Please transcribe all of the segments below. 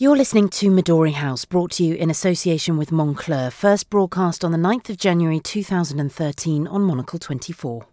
You're listening to Midori House, brought to you in association with Moncler, first broadcast on the 9th of January 2013 on Monocle 24.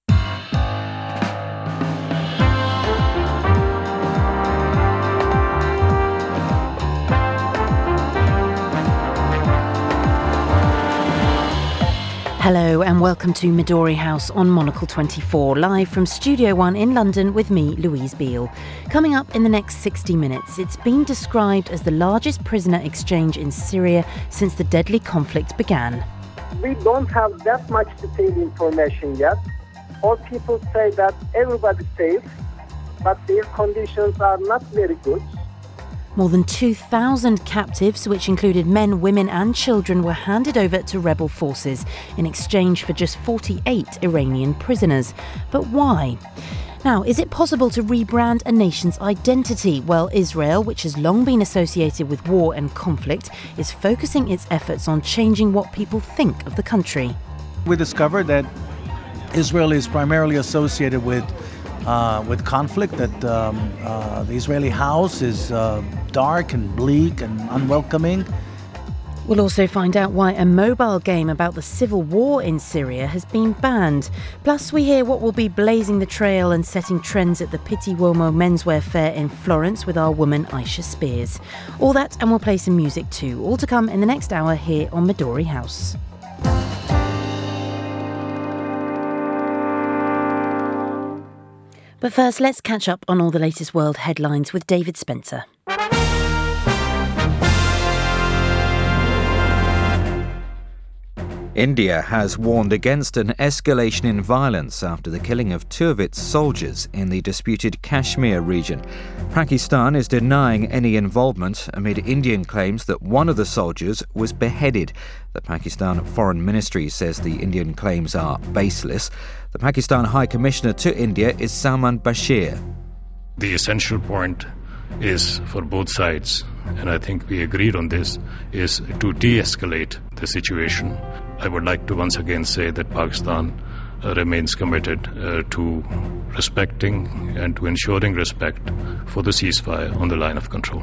Hello and welcome to Midori House on Monocle 24, live from Studio One in London with me, Louise Beale. Coming up in the next 60 minutes, it's been described as the largest prisoner exchange in Syria since the deadly conflict began. We don't have that much detailed information yet. All people say that everybody's safe, but their conditions are not very good. More than 2,000 captives, which included men, women and children, were handed over to rebel forces in exchange for just 48 Iranian prisoners. But why? Now, is it possible to rebrand a nation's identity? Well, Israel, which has long been associated with war and conflict, is focusing its efforts on changing what people think of the country. We discovered that Israel is primarily associated with conflict, that the Israeli house is dark and bleak and unwelcoming. We'll also find out why a mobile game about the civil war in Syria has been banned. Plus, we hear what will be blazing the trail and setting trends at the Pitti Uomo menswear fair in Florence with our woman Aisha Spears. All that, and we'll play some music too. All to come in the next hour here on Midori House. But first, let's catch up on all the latest world headlines with David Spencer. India has warned against an escalation in violence after the killing of 2 of its soldiers in the disputed Kashmir region. Pakistan is denying any involvement amid Indian claims that one of the soldiers was beheaded. The Pakistan Foreign Ministry says the Indian claims are baseless. The Pakistan High Commissioner to India is Salman Bashir. The essential point is for both sides, and I think we agreed on this, is to de-escalate the situation. I would like to once again say that Pakistan remains committed to respecting and to ensuring respect for the ceasefire on the line of control.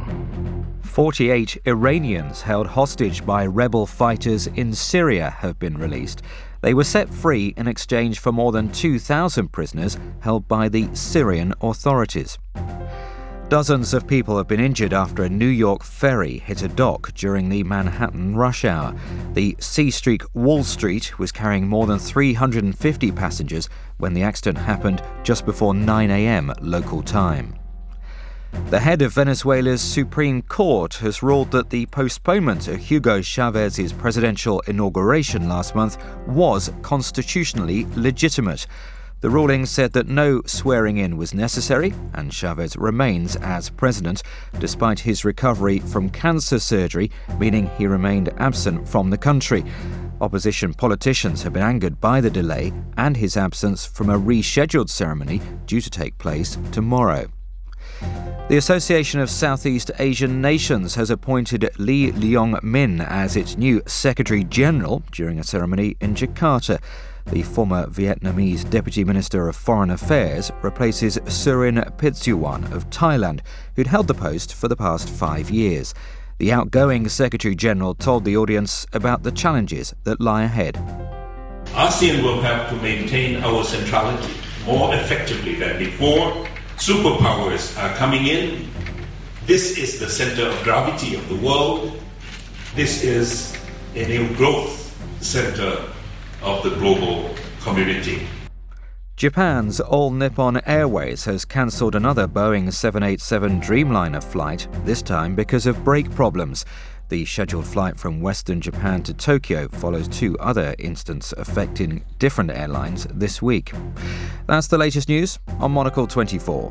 48 Iranians held hostage by rebel fighters in Syria have been released. They were set free in exchange for more than 2,000 prisoners held by the Syrian authorities. Dozens of people have been injured after a New York ferry hit a dock during the Manhattan rush hour. The C Street Wall Street was carrying more than 350 passengers when the accident happened just before 9 a.m. local time. The head of Venezuela's Supreme Court has ruled that the postponement of Hugo Chávez's presidential inauguration last month was constitutionally legitimate. The ruling said that no swearing-in was necessary, and Chávez remains as president, despite his recovery from cancer surgery, meaning he remained absent from the country. Opposition politicians have been angered by the delay and his absence from a rescheduled ceremony due to take place tomorrow. The Association of Southeast Asian Nations has appointed Lee Leong Min as its new Secretary General during a ceremony in Jakarta. The former Vietnamese Deputy Minister of Foreign Affairs replaces Surin Pitsuwan of Thailand, who'd held the post for the past 5 years. The outgoing Secretary General told the audience about the challenges that lie ahead. ASEAN will have to maintain our centrality more effectively than before. Superpowers are coming in. This is the center of gravity of the world. This is a new growth center of the global community. Japan's All Nippon Airways has cancelled another Boeing 787 Dreamliner flight, this time because of brake problems. The scheduled flight from Western Japan to Tokyo follows 2 other incidents affecting different airlines this week. That's the latest news on Monocle 24.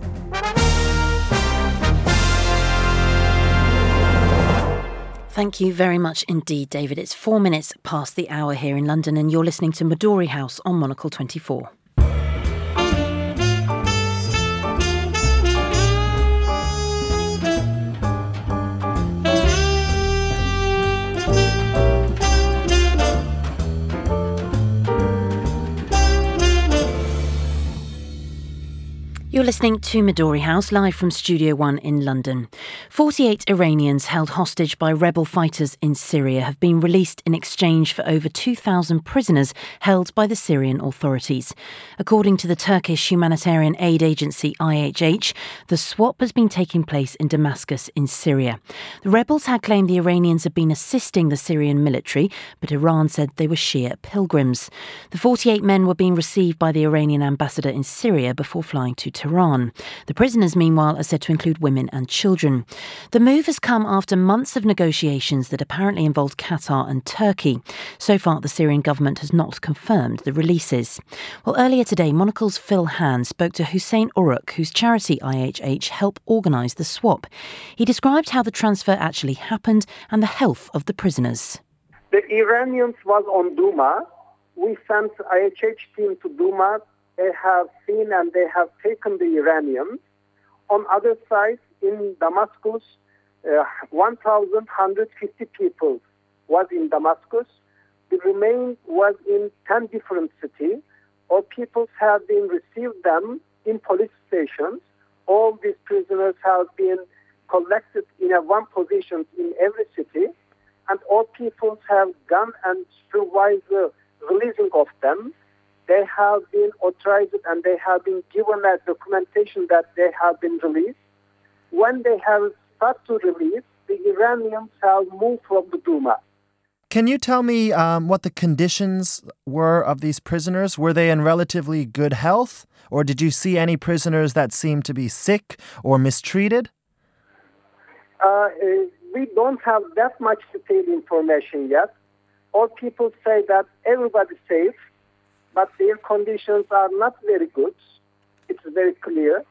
Thank you very much indeed, David. It's 4 minutes past the hour here in London and you're listening to Midori House on Monocle 24. You're You're listening to Midori House, live from Studio One in London. 48 Iranians held hostage by rebel fighters in Syria have been released in exchange for over 2,000 prisoners held by the Syrian authorities. According to the Turkish humanitarian aid agency IHH, the swap has been taking place in Damascus in Syria. The rebels had claimed the Iranians had been assisting the Syrian military, but Iran said they were Shia pilgrims. The 48 men were being received by the Iranian ambassador in Syria before flying to Tehran. The prisoners, meanwhile, are said to include women and children. The move has come after months of negotiations that apparently involved Qatar and Turkey. So far, the Syrian government has not confirmed the releases. Well, earlier today, Monocle's Phil Hahn spoke to Hussein Uruk, whose charity IHH helped organise the swap. He described how the transfer actually happened and the health of the prisoners. The Iranians was on Duma. We sent IHH team to Duma. They have seen and they have taken the Iranians. On other side, in Damascus, 1,150 people was in Damascus. The remain was in 10 different cities. All people have been received them in police stations. All these prisoners have been collected in one position in every city. And all people have gone and supervised the releasing of them. They have been authorized and they have been given a documentation that they have been released. When they have started to release, the Iranians have moved from the Duma. Can you tell me what the conditions were of these prisoners? Were they in relatively good health? Or did you see any prisoners that seemed to be sick or mistreated? We don't have that much detailed information yet. All people say that everybody's safe, but their conditions are not very good. It's very clear.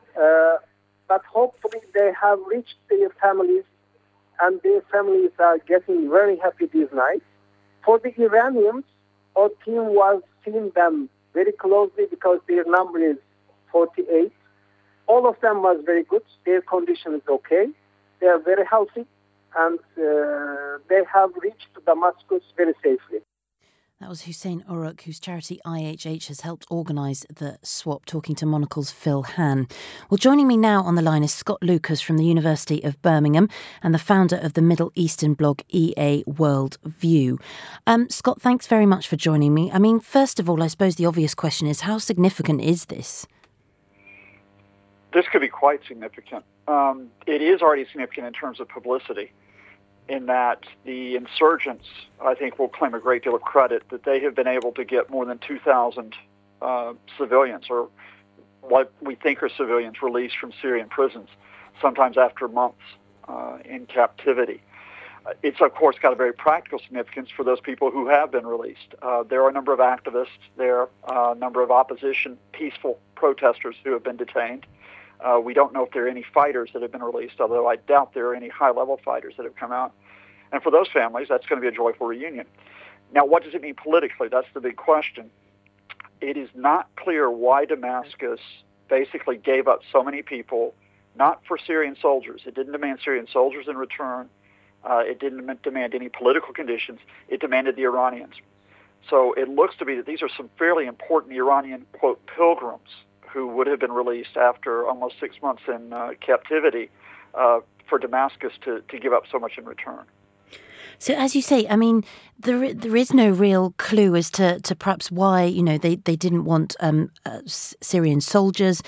But hopefully they have reached their families, and their families are getting very happy this night. For the Iranians, our team was seeing them very closely because their number is 48. All of them was very good. Their condition is okay. They are very healthy, and they have reached Damascus very safely. That was Hussein Uruk, whose charity IHH has helped organise the swap, talking to Monocle's Phil Hahn. Well, joining me now on the line is Scott Lucas from the University of Birmingham and the founder of the Middle Eastern blog EA World View. Scott, thanks very much for joining me. I mean, first of all, I suppose the obvious question is, how significant is this? This could be quite significant. It is already significant in terms of publicity, in that the insurgents, I think, will claim a great deal of credit that they have been able to get more than 2,000 civilians, or what we think are civilians, released from Syrian prisons, sometimes after months in captivity. It's, of course, got a very practical significance for those people who have been released. There are a number of activists there, a number of opposition, peaceful protesters who have been detained. We don't know if there are any fighters that have been released, although I doubt there are any high-level fighters that have come out. And for those families, that's going to be a joyful reunion. Now, what does it mean politically? That's the big question. It is not clear why Damascus basically gave up so many people, not for Syrian soldiers. It didn't demand Syrian soldiers in return. It didn't demand any political conditions. It demanded the Iranians. So it looks to be that these are some fairly important Iranian, quote, pilgrims who would have been released after almost 6 months in captivity for Damascus to give up so much in return. So, as you say, I mean, there is no real clue as to perhaps why, they didn't want Syrian soldiers.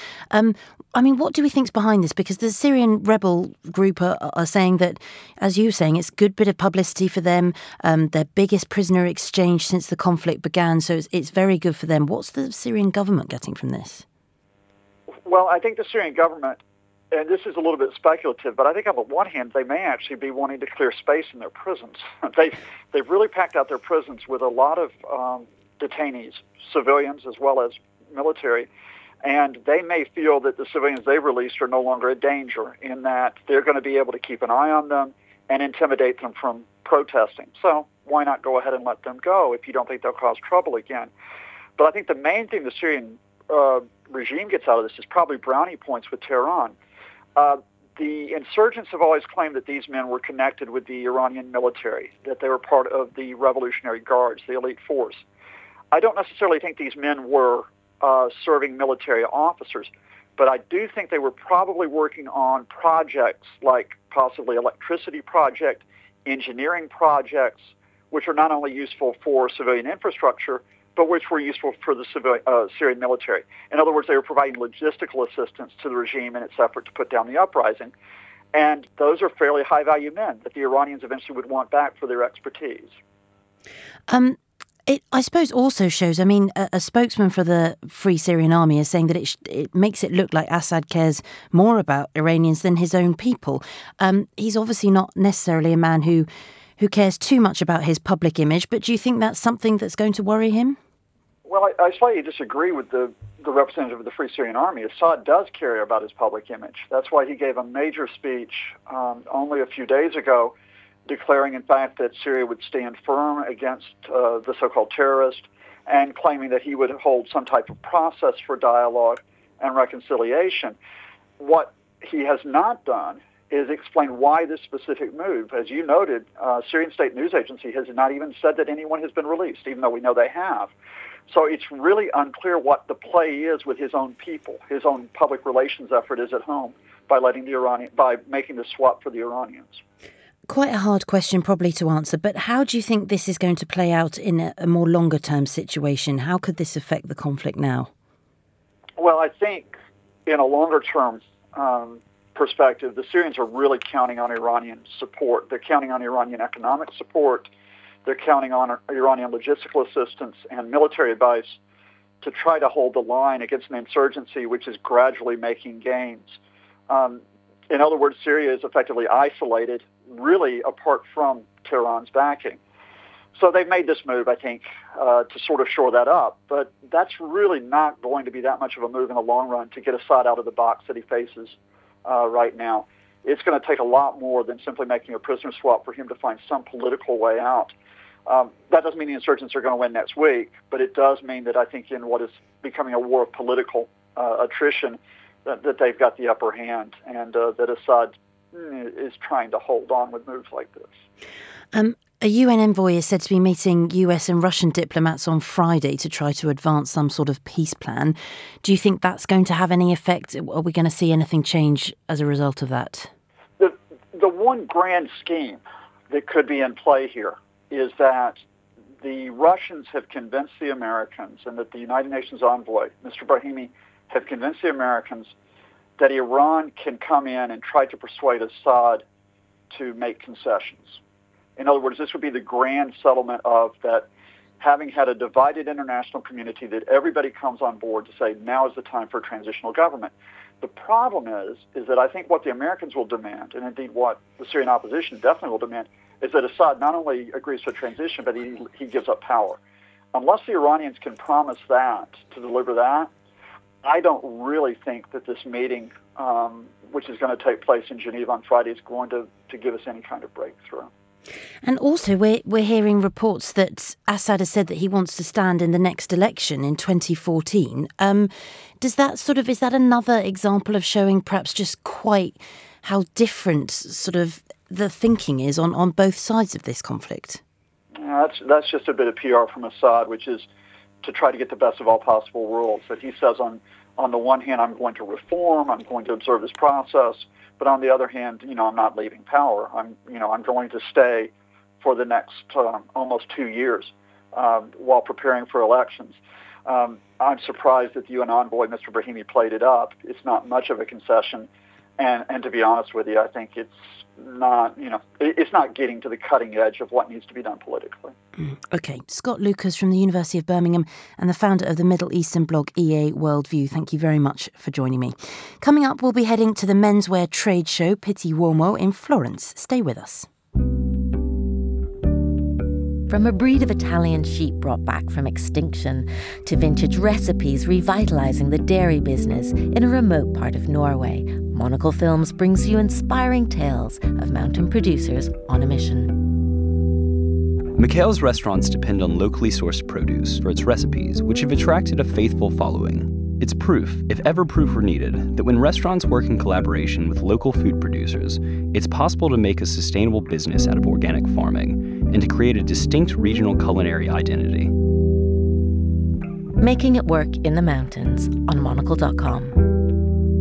I mean, what do we think's behind this? Because the Syrian rebel group are saying that, as you were saying, it's a good bit of publicity for them. Their biggest prisoner exchange since the conflict began, so it's very good for them. What's the Syrian government getting from this? Well, I think the Syrian government, and this is a little bit speculative, but I think on the one hand, they may actually be wanting to clear space in their prisons. They've really packed out their prisons with a lot of detainees, civilians as well as military, and they may feel that the civilians they released are no longer a danger, in that they're going to be able to keep an eye on them and intimidate them from protesting. So why not go ahead and let them go if you don't think they'll cause trouble again? But I think the main thing the Syrian regime gets out of this is probably brownie points with Tehran. The insurgents have always claimed that these men were connected with the Iranian military, that they were part of the Revolutionary Guards, the elite force. I don't necessarily think these men were serving military officers, But I do think they were probably working on projects like possibly electricity project, engineering projects, which are not only useful for civilian infrastructure, but which were useful for the Syrian military. In other words, they were providing logistical assistance to the regime in its effort to put down the uprising. And those are fairly high-value men that the Iranians eventually would want back for their expertise. It, I suppose, also shows, a spokesman for the Free Syrian Army is saying that it makes it look like Assad cares more about Iranians than his own people. He's obviously not necessarily a man who cares too much about his public image, but do you think that's something that's going to worry him? Well, I slightly disagree with the representative of the Free Syrian Army. Assad does care about his public image. That's why he gave a major speech only a few days ago, declaring, in fact, that Syria would stand firm against the so-called terrorists and claiming that he would hold some type of process for dialogue and reconciliation. What he has not done is explain why this specific move. As you noted, Syrian State News Agency has not even said that anyone has been released, even though we know they have. So it's really unclear what the play is with his own people. His own public relations effort is at home by making the swap for the Iranians. Quite a hard question probably to answer, but how do you think this is going to play out in a more longer-term situation? How could this affect the conflict now? Well, I think in a longer-term perspective, the Syrians are really counting on Iranian support. They're counting on Iranian economic support. They're counting on Iranian logistical assistance and military advice to try to hold the line against an insurgency which is gradually making gains. In other words, Syria is effectively isolated, really apart from Tehran's backing. So they've made this move, I think, to sort of shore that up. But that's really not going to be that much of a move in the long run to get Assad out of the box that he faces right now. It's going to take a lot more than simply making a prisoner swap for him to find some political way out. That doesn't mean the insurgents are going to win next week, but it does mean that I think in what is becoming a war of political attrition, that they've got the upper hand, and that Assad is trying to hold on with moves like this. A UN envoy is said to be meeting US and Russian diplomats on Friday to try to advance some sort of peace plan. Do you think that's going to have any effect? Are we going to see anything change as a result of that? The one grand scheme that could be in play here is that the Russians have convinced the Americans, and that the United Nations envoy, Mr. Brahimi, have convinced the Americans that Iran can come in and try to persuade Assad to make concessions. In other words, this would be the grand settlement of that, having had a divided international community, that everybody comes on board to say now is the time for a transitional government. The problem is that I think what the Americans will demand, and indeed what the Syrian opposition definitely will demand, is that Assad not only agrees to a transition, but he gives up power. Unless the Iranians can promise that, to deliver that, I don't really think that this meeting, which is going to take place in Geneva on Friday, is going to give us any kind of breakthrough. And also, we're hearing reports that Assad has said that he wants to stand in the next election in 2014. Is that another example of showing perhaps just quite how different sort of the thinking is on both sides of this conflict? That's just a bit of PR from Assad, which is to try to get the best of all possible worlds. That he says on the one hand, I'm going to reform, I'm going to observe this process, but on the other hand, I'm not leaving power. I'm going to stay for the next almost 2 years while preparing for elections. I'm surprised that the UN envoy, Mr. Brahimi, played it up. It's not much of a concession, and to be honest with you, I think it's not getting to the cutting edge of what needs to be done politically. Okay. Scott Lucas from the University of Birmingham and the founder of the Middle Eastern blog EA Worldview. Thank you very much for joining me. Coming up, we'll be heading to the menswear trade show Pitti Uomo in Florence. Stay with us. From a breed of Italian sheep brought back from extinction to vintage recipes revitalizing the dairy business in a remote part of Norway, Monocle Films brings you inspiring tales of mountain producers on a mission. Mikhail's restaurants depend on locally sourced produce for its recipes, which have attracted a faithful following. It's proof, if ever proof were needed, that when restaurants work in collaboration with local food producers, it's possible to make a sustainable business out of organic farming and to create a distinct regional culinary identity. Making it work in the mountains on Monocle.com.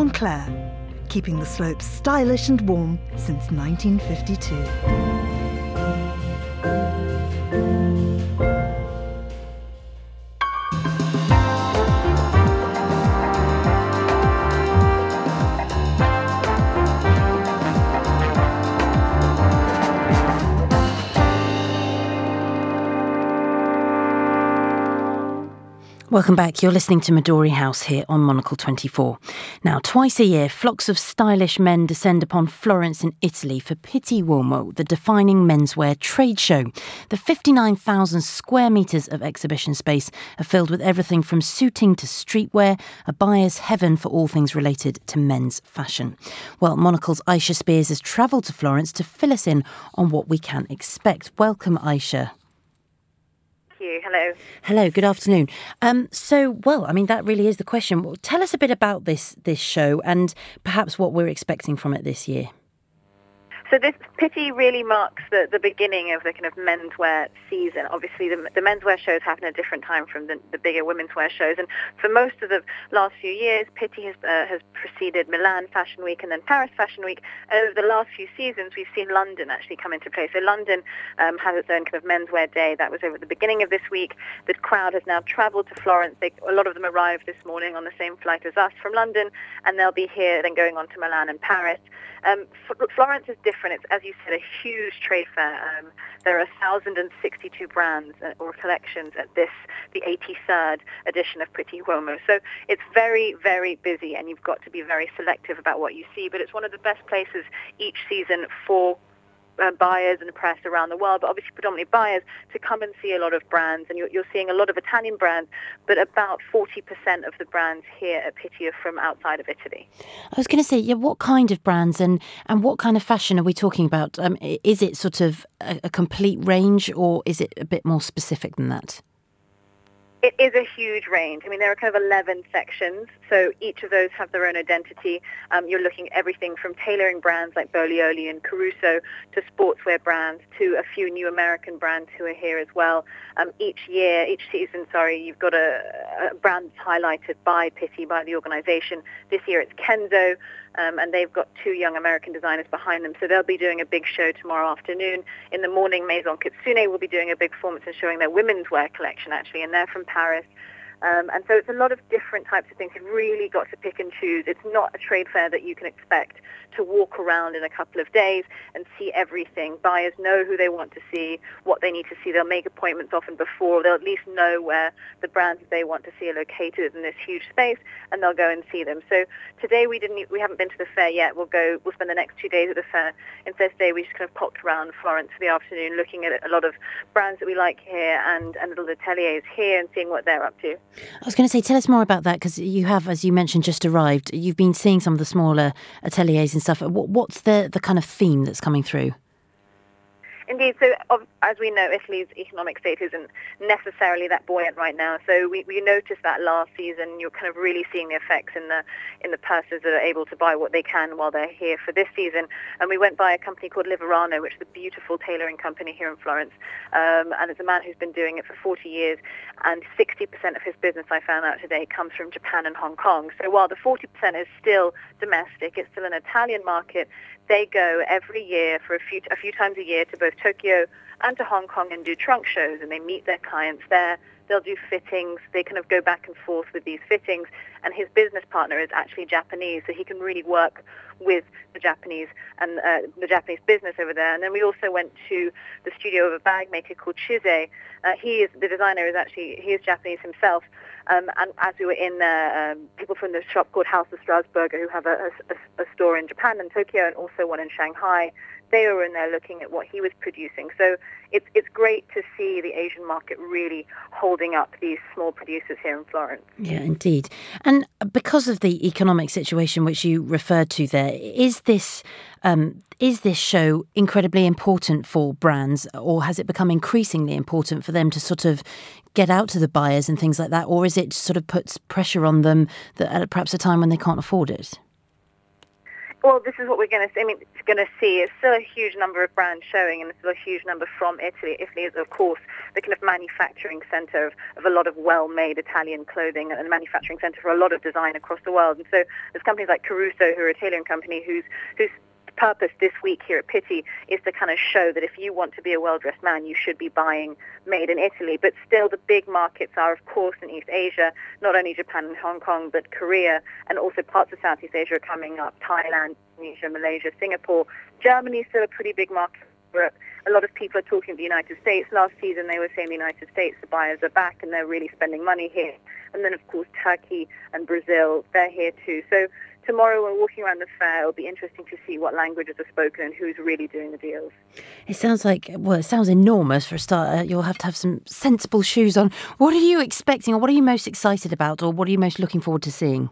Moncler, keeping the slopes stylish and warm since 1952. Welcome back. You're listening to Midori House here on Monocle 24. Now, twice a year, flocks of stylish men descend upon Florence in Italy for Pitti Uomo, the defining menswear trade show. The 59,000 square metres of exhibition space are filled with everything from suiting to streetwear, a buyer's heaven for all things related to men's fashion. Well, Monocle's Aisha Spears has travelled to Florence to fill us in on what we can expect. Welcome, Aisha. Hello. Hello, good afternoon. That really is the question. Well, tell us a bit about this show and perhaps what we're expecting from it this year. So this Pitti really marks the beginning of the kind of menswear season. Obviously, the menswear shows happen at a different time from the bigger women's wear shows. And for most of the last few years, Pitti has preceded Milan Fashion Week and then Paris Fashion Week. And over the last few seasons, we've seen London actually come into play. So London has its own kind of menswear day. That was over the beginning of this week. The crowd has now travelled to Florence. A lot of them arrived this morning on the same flight as us from London, and they'll be here then going on to Milan and Paris. Florence is different. It's, as you said, a huge trade fair. There are 1,062 brands or collections at the 83rd edition of Pitti Uomo. So it's very, very busy, and you've got to be very selective about what you see. But it's one of the best places each season for buyers and press around the world, but obviously predominantly buyers, to come and see a lot of brands. And you're seeing a lot of Italian brands, but about 40% of the brands here at Pitti are from outside of Italy. I was going to say, what kind of brands and what kind of fashion are we talking about? Is it sort of a complete range, or is it a bit more specific than that? It is a huge range. I mean, there are kind of 11 sections, so each of those have their own identity. You're looking at everything from tailoring brands like Bolioli and Caruso to sportswear brands to a few new American brands who are here as well. Each season, you've got a brand highlighted by Pitti, by the organisation. This year it's Kenzo, and they've got two young American designers behind them. So they'll be doing a big show tomorrow afternoon. In the morning, Maison Kitsune will be doing a big performance and showing their women's wear collection, actually, and they're from Paris. And so it's a lot of different types of things. You've really got to pick and choose. It's not a trade fair that you can expect to walk around in a couple of days and see everything. Buyers know who they want to see, what they need to see. They'll make appointments often before. They'll at least know where the brands that they want to see are located in this huge space, and they'll go and see them. So today we haven't been to the fair yet. We'll spend the next 2 days at the fair. Instead today we just kind of popped around Florence for the afternoon, looking at a lot of brands that we like here and little ateliers here and seeing what they're up to. I was going to say, tell us more about that, because you have, as you mentioned, just arrived. You've been seeing some of the smaller ateliers and stuff. What's the kind of theme that's coming through? Indeed. So, as we know, Italy's economic state isn't necessarily that buoyant right now. So we noticed that last season. You're kind of really seeing the effects in the purses that are able to buy what they can while they're here for this season. And we went by a company called Liverano, which is a beautiful tailoring company here in Florence. And it's a man who's been doing it for 40 years. And 60% of his business, I found out today, comes from Japan and Hong Kong. So while the 40% is still domestic, it's still an Italian market. They go every year for a few times a year to both Tokyo and to Hong Kong and do trunk shows, and they meet their clients there. They'll do fittings. They kind of go back and forth with these fittings. And his business partner is actually Japanese, so he can really work with the Japanese and the Japanese business over there. And then we also went to the studio of a bag maker called Chise. The designer is Japanese himself. And as we were in there, people from the shop called House of Strasburger, who have a store in Japan and Tokyo and also one in Shanghai, they were in there looking at what he was producing. So it's great to see the Asian market really holding up these small producers here in Florence. Yeah, indeed. And because of the economic situation which you referred to there, is this show incredibly important for brands, or has it become increasingly important for them to sort of get out to the buyers and things like that, or is it sort of puts pressure on them at perhaps a time when they can't afford it? Well, this is what we're going to see. I mean, it's going to see. It's still a huge number of brands showing, and it's still a huge number from Italy. Italy is, of course, the kind of manufacturing center of a lot of well-made Italian clothing and a manufacturing center for a lot of design across the world. And so there's companies like Caruso, who are an Italian company, whose purpose this week here at Pitti is to kind of show that if you want to be a well-dressed man, you should be buying made in Italy. But still, the big markets are, of course, in East Asia, not only Japan and Hong Kong, but Korea, and also parts of Southeast Asia are coming up, Thailand, Indonesia, Malaysia, Singapore. Germany is still a pretty big market. A lot of people are talking about the United States. Last season, they were saying the United States, the buyers are back, and they're really spending money here. And then, of course, Turkey and Brazil, they're here too. So tomorrow, when walking around the fair, it'll be interesting to see what languages are spoken and who's really doing the deals. It sounds enormous for a start. You'll have to have some sensible shoes on. What are you expecting, or what are you most excited about, or what are you most looking forward to seeing?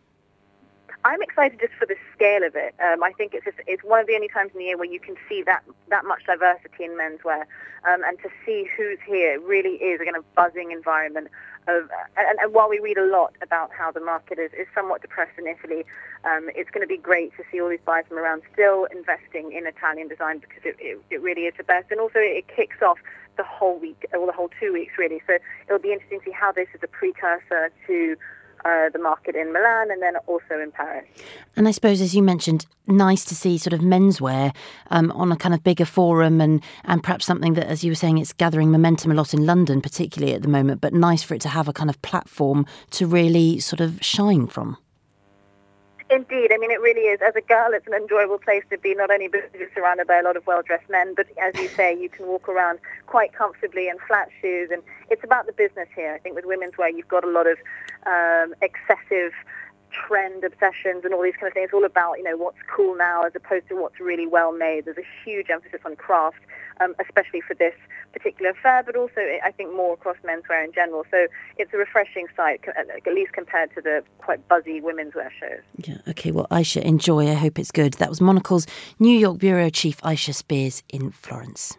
I'm excited just for the scale of it. I think it's one of the only times in the year where you can see that much diversity in menswear, and to see who's here really is a kind of buzzing environment. And while we read a lot about how the market is somewhat depressed in Italy, it's going to be great to see all these buyers from around still investing in Italian design, because it really is the best. And also it kicks off the whole week, or the whole 2 weeks really. So it'll be interesting to see how this is a precursor to the market in Milan and then also in Paris. And I suppose, as you mentioned, nice to see sort of menswear on a kind of bigger forum, and perhaps something that, as you were saying, it's gathering momentum a lot in London, particularly at the moment, but nice for it to have a kind of platform to really sort of shine from. Indeed. I mean, it really is. As a girl, it's an enjoyable place to be, not only because you're surrounded by a lot of well-dressed men, but as you say, you can walk around quite comfortably in flat shoes. And it's about the business here. I think with women's wear, you've got a lot of excessive trend obsessions and all these kind of things. It's all about, what's cool now as opposed to what's really well made. There's a huge emphasis on craft, especially for this particular fair, but also I think more across menswear in general. So it's a refreshing sight, at least compared to the quite buzzy women's wear shows. Yeah, okay, well, Aisha, enjoy. I hope it's good. That was Monocle's New York Bureau Chief Aisha Spears in Florence.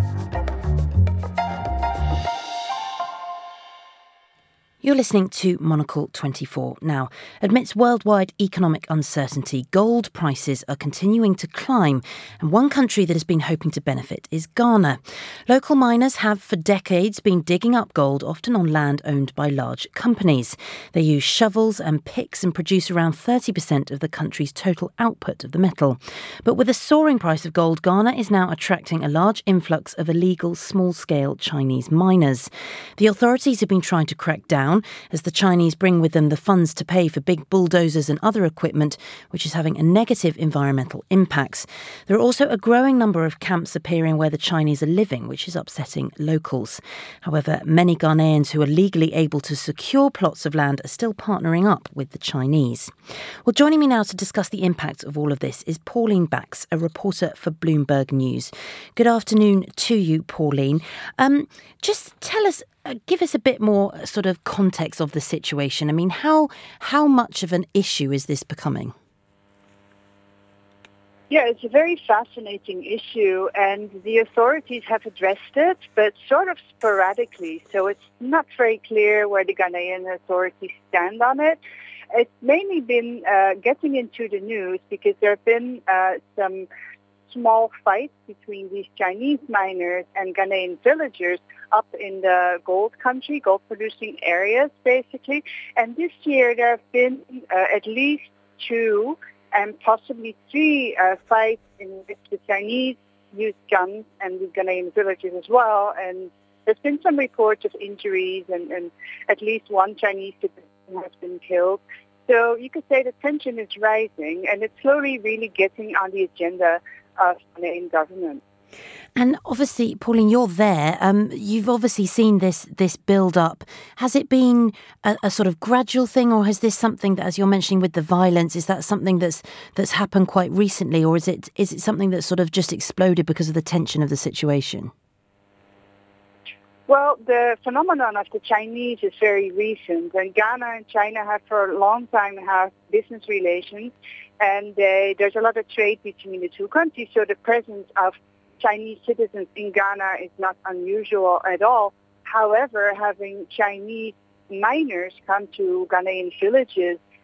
You're listening to Monocle 24. Now, amidst worldwide economic uncertainty, gold prices are continuing to climb, and one country that has been hoping to benefit is Ghana. Local miners have for decades been digging up gold, often on land owned by large companies. They use shovels and picks and produce around 30% of the country's total output of the metal. But with a soaring price of gold, Ghana is now attracting a large influx of illegal small-scale Chinese miners. The authorities have been trying to crack down as the Chinese bring with them the funds to pay for big bulldozers and other equipment, which is having a negative environmental impacts. There are also a growing number of camps appearing where the Chinese are living, which is upsetting locals. However, many Ghanaians who are legally able to secure plots of land are still partnering up with the Chinese. Well, joining me now to discuss the impact of all of this is Pauline Bax, a reporter for Bloomberg News. Good afternoon to you, Pauline. Just tell us, give us a bit more sort of context of the situation. I mean, how much of an issue is this becoming? Yeah, it's a very fascinating issue, and the authorities have addressed it, but sort of sporadically. So it's not very clear where the Ghanaian authorities stand on it. It's mainly been getting into the news because there have been some small fights between these Chinese miners and Ghanaian villagers up in the gold country, gold-producing areas, basically. And this year there have been at least 2 and possibly 3 fights in which the Chinese used guns and the Ghanaian villagers as well. And there's been some reports of injuries, and at least 1 Chinese citizen has been killed. So you could say the tension is rising, and it's slowly really getting on the agenda of the Ghanaian government. And obviously, Pauline, you're there. You've obviously seen this build up. Has it been a sort of gradual thing, or has this something that, as you're mentioning with the violence, is that something that's happened quite recently, or is it something that's sort of just exploded because of the tension of the situation? Well, the phenomenon of the Chinese is very recent, and Ghana and China have for a long time had business relations, and there's a lot of trade between the two countries, so the presence of Chinese citizens in Ghana is not unusual at all. However, having Chinese miners come to Ghanaian villages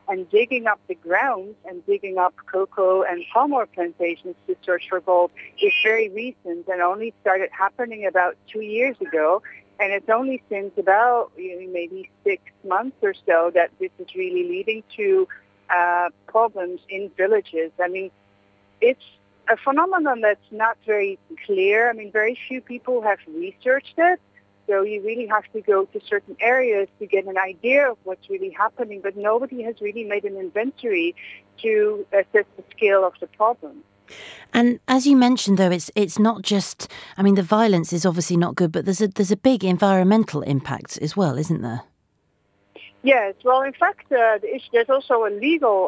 and digging up the grounds and digging up cocoa and palm oil plantations to search for gold is very recent and only started happening about 2 years ago. And it's only since about maybe 6 months or so that this is really leading to problems in villages. I mean, it's a phenomenon that's not very clear. I mean, very few people have researched it. So you really have to go to certain areas to get an idea of what's really happening. But nobody has really made an inventory to assess the scale of the problem. And as you mentioned, though, it's not just, I mean, the violence is obviously not good, but there's a big environmental impact as well, isn't there? Yes, well, in fact, there's also a legal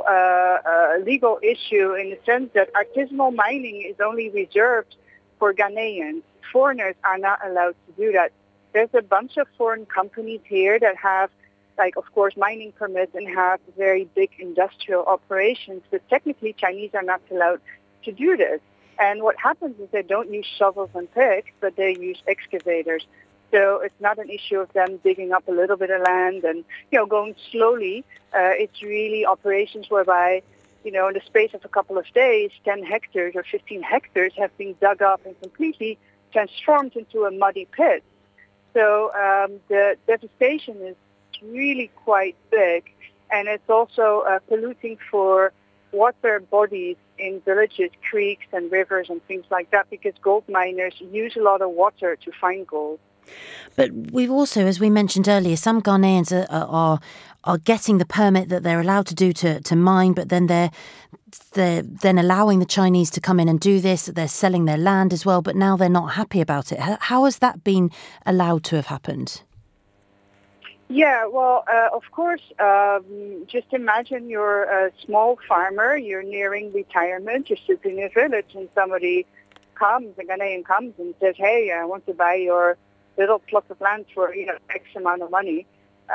issue in the sense that artisanal mining is only reserved for Ghanaians. Foreigners are not allowed to do that. There's a bunch of foreign companies here that have, like, of course, mining permits and have very big industrial operations, but technically Chinese are not allowed to do this. And what happens is they don't use shovels and picks, but they use excavators. So it's not an issue of them digging up a little bit of land and, going slowly. It's really operations whereby, in the space of a couple of days, 10 hectares or 15 hectares have been dug up and completely transformed into a muddy pit. So the devastation is really quite big, and it's also polluting for water bodies in villages, creeks and rivers and things like that, because gold miners use a lot of water to find gold. But we've also, as we mentioned earlier, some Ghanaians are getting the permit that they're allowed to do to mine, but then they're then allowing the Chinese to come in and do this. They're selling their land as well, but now they're not happy about it. How has that been allowed to have happened? Yeah, well, of course, just imagine you're a small farmer, you're nearing retirement, you're sitting in a village and somebody comes, a Ghanaian comes and says, hey, I want to buy your little plot of land for, X amount of money.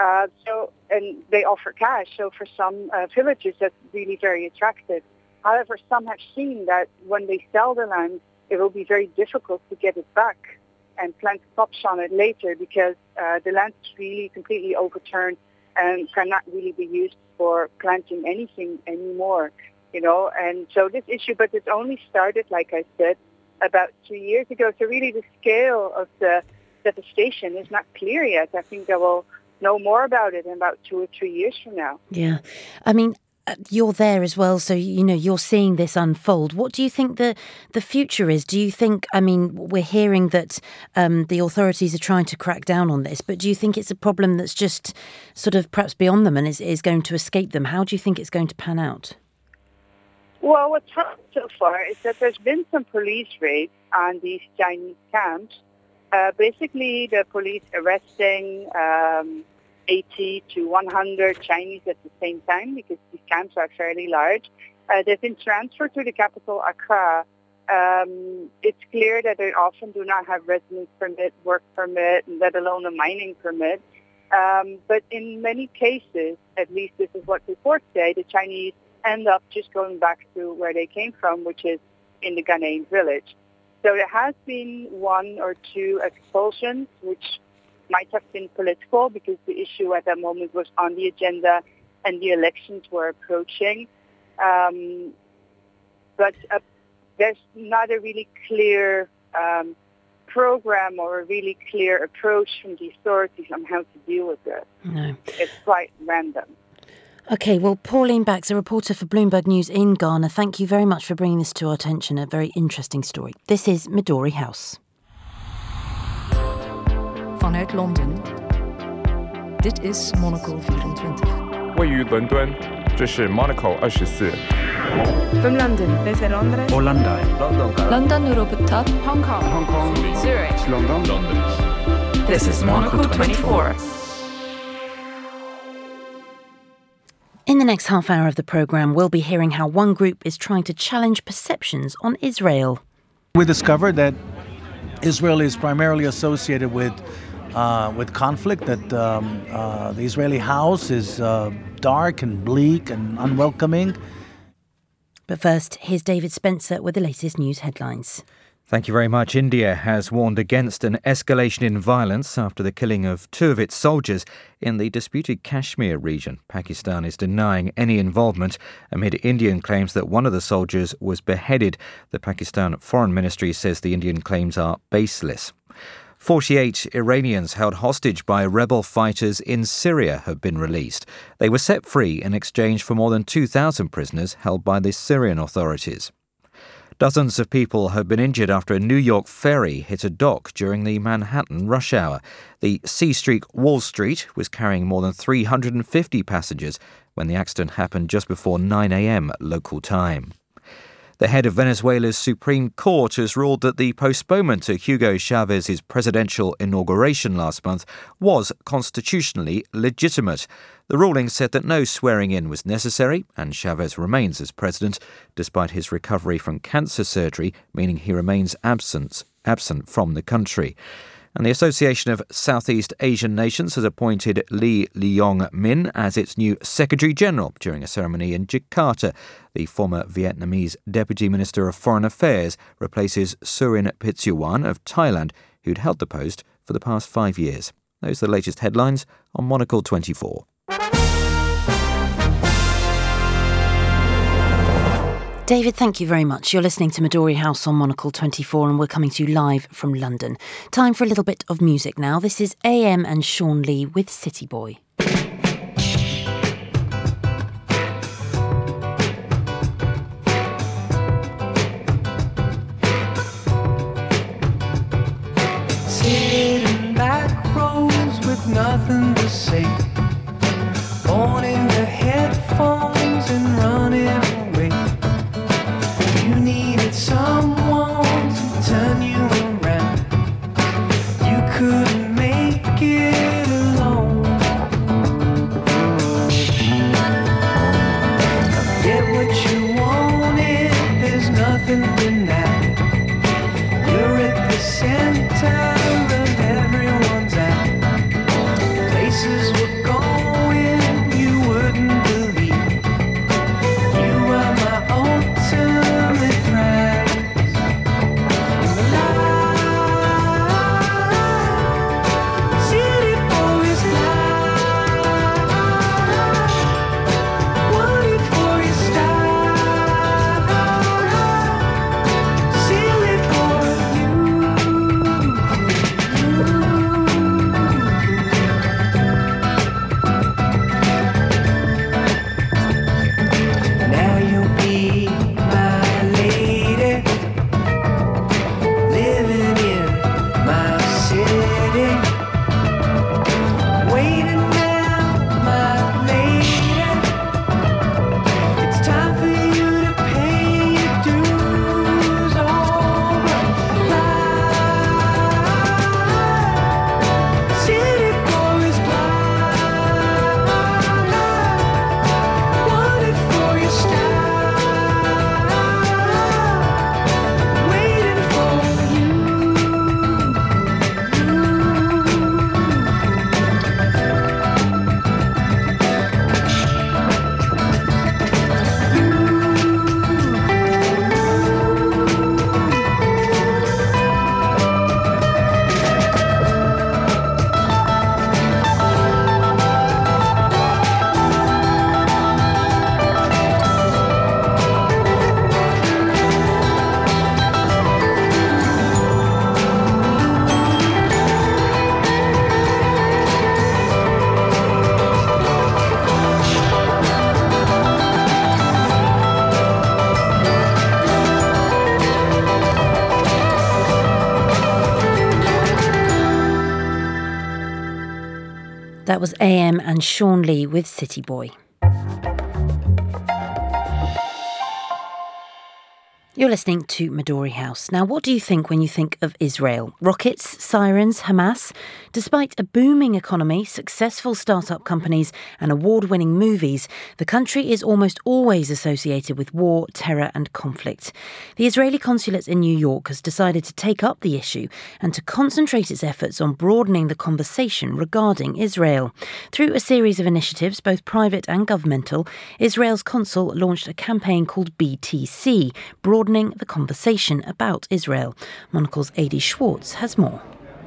And they offer cash. So for some villages, that's really very attractive. However, some have seen that when they sell the land, it will be very difficult to get it back and plant crops on it later because the land is really completely overturned and cannot really be used for planting anything anymore, And so this issue, but it's only started, like I said, about 2 years ago. So really the scale of the devastation is not clear yet. I think I will know more about it in about 2 or 3 years from now. Yeah. I mean, you're there as well, so, you're seeing this unfold. What do you think the future is? Do you think, we're hearing that the authorities are trying to crack down on this, but do you think it's a problem that's just sort of perhaps beyond them and is going to escape them? How do you think it's going to pan out? Well, what's happened so far is that there's been some police raids on these Chinese camps. Basically, the police arresting 80 to 100 Chinese at the same time because these camps are fairly large. They've been transferred to the capital, Accra. It's clear that they often do not have residence permit, work permit, let alone a mining permit. But in many cases, at least this is what reports say, the Chinese end up just going back to where they came from, which is in the Ghanaian village. So there has been 1 or 2 expulsions, which might have been political because the issue at that moment was on the agenda and the elections were approaching. But there's not a really clear program or a really clear approach from the authorities on how to deal with it. No. It's quite random. OK, well, Pauline Bax, a reporter for Bloomberg News in Ghana, thank you very much for bringing this to our attention. A very interesting story. This is Midori House. Vanuit Londen. Dit is Monocle 24. 位于伦敦，这是 Monocle 24. From London, desde Londres. Hollanda. London으로부터 Hong Kong. Zurich. London. This is Monocle 24. In the next half hour of the programme, we'll be hearing how one group is trying to challenge perceptions on Israel. We discovered that Israel is primarily associated with conflict, that the Israeli house is dark and bleak and unwelcoming. But first, here's David Spencer with the latest news headlines. Thank you very much. India has warned against an escalation in violence after the killing of 2 of its soldiers in the disputed Kashmir region. Pakistan is denying any involvement amid Indian claims that one of the soldiers was beheaded. The Pakistan Foreign Ministry says the Indian claims are baseless. 48 Iranians held hostage by rebel fighters in Syria have been released. They were set free in exchange for more than 2,000 prisoners held by the Syrian authorities. Dozens of people have been injured after a New York ferry hit a dock during the Manhattan rush hour. The C Street Wall Street was carrying more than 350 passengers when the accident happened just before 9 a.m. local time. The head of Venezuela's Supreme Court has ruled that the postponement to Hugo Chávez's presidential inauguration last month was constitutionally legitimate. The ruling said that no swearing-in was necessary, and Chávez remains as president, despite his recovery from cancer surgery, meaning he remains absent from the country. And the Association of Southeast Asian Nations has appointed Lee Leong Min as its new Secretary-General during a ceremony in Jakarta. The former Vietnamese Deputy Minister of Foreign Affairs replaces Surin Pitsuwan of Thailand, who'd held the post for the past 5 years. Those are the latest headlines on Monocle 24. David, thank you very much. You're listening to Midori House on Monocle 24 and we're coming to you live from London. Time for a little bit of music now. This is AM and Sean Lee with City Boy. Sitting back rows with nothing to say, on in the headphones and running away. You needed someone to turn you around. You couldn't make it alone. Get what you wanted, there's nothing denying. You're at the center of everyone's eye. Places we're going you wouldn't believe. You are my ultimate prize. In the light, city boys light. Wanted for your style. Silly boy, now you'll be my lady, living in my city. Waiting now, my lady. It's time for you to pay your dues. All right, city boys blind. Wanted for your style, waiting for you. That was AM and Sean Lee with City Boy. You're listening to Midori House. Now, what do you think when you think of Israel? Rockets, sirens, Hamas? Despite a booming economy, successful startup companies and award-winning movies, the country is almost always associated with war, terror and conflict. The Israeli consulate in New York has decided to take up the issue and to concentrate its efforts on broadening the conversation regarding Israel. Through a series of initiatives, both private and governmental, Israel's consul launched a campaign called BTC, Broadening broadening the conversation about Israel. Monocle's Adi Schwartz has more.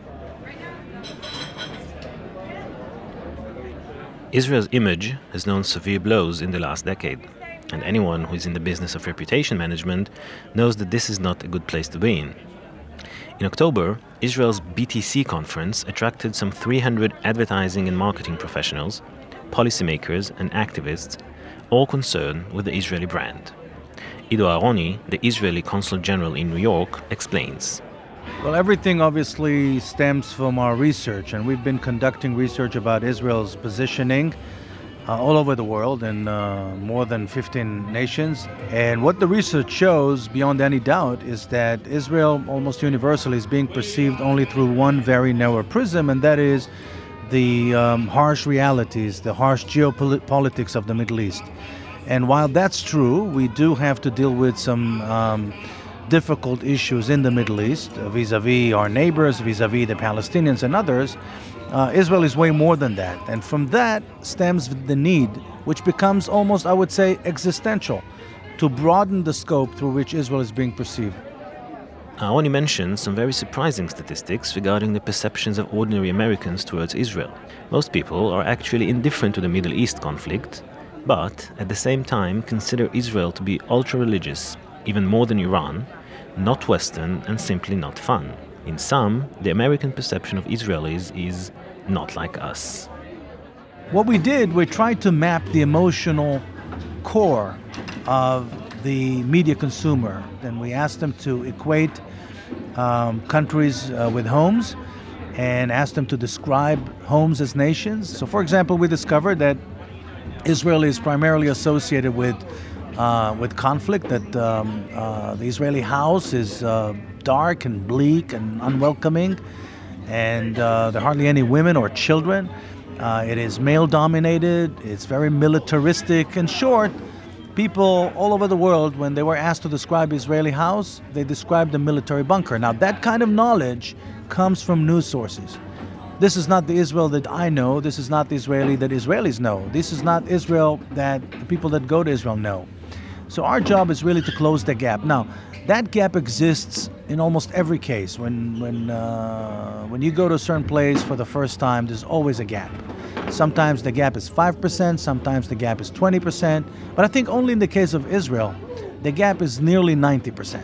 Israel's image has known severe blows in the last decade, and anyone who is in the business of reputation management knows that this is not a good place to be in. In October, Israel's BTC conference attracted some 300 advertising and marketing professionals, policymakers and activists, all concerned with the Israeli brand. Ido Aharoni, the Israeli Consul General in New York, explains. Well, everything obviously stems from our research, and we've been conducting research about Israel's positioning all over the world in more than 15 nations. And what the research shows, beyond any doubt, is that Israel almost universally is being perceived only through one very narrow prism, and that is the harsh realities, the harsh geopolitics of the Middle East. And while that's true, we do have to deal with some difficult issues in the Middle East, vis-a-vis our neighbors, vis-a-vis the Palestinians and others. Israel is way more than that. And from that stems the need, which becomes almost, I would say, existential, to broaden the scope through which Israel is being perceived. Aharoni mentioned some very surprising statistics regarding the perceptions of ordinary Americans towards Israel. Most people are actually indifferent to the Middle East conflict, but at the same time consider Israel to be ultra-religious, even more than Iran, not Western, and simply not fun. In some, the American perception of Israelis is not like us. What we did, we tried to map the emotional core of the media consumer. And we asked them to equate countries with homes and asked them to describe homes as nations. So, for example, we discovered that Israel is primarily associated with conflict, that the Israeli house is dark and bleak and unwelcoming, and there are hardly any women or children. It is male-dominated, it's very militaristic. In short, people all over the world, when they were asked to describe Israeli house, they described a military bunker. Now, that kind of knowledge comes from news sources. This is not the Israel that I know. This is not the Israeli that Israelis know. This is not Israel that the people that go to Israel know. So our job is really to close the gap. Now, that gap exists in almost every case. When you go to a certain place for the first time, there's always a gap. Sometimes the gap is 5%, sometimes the gap is 20%. But I think only in the case of Israel, the gap is nearly 90%.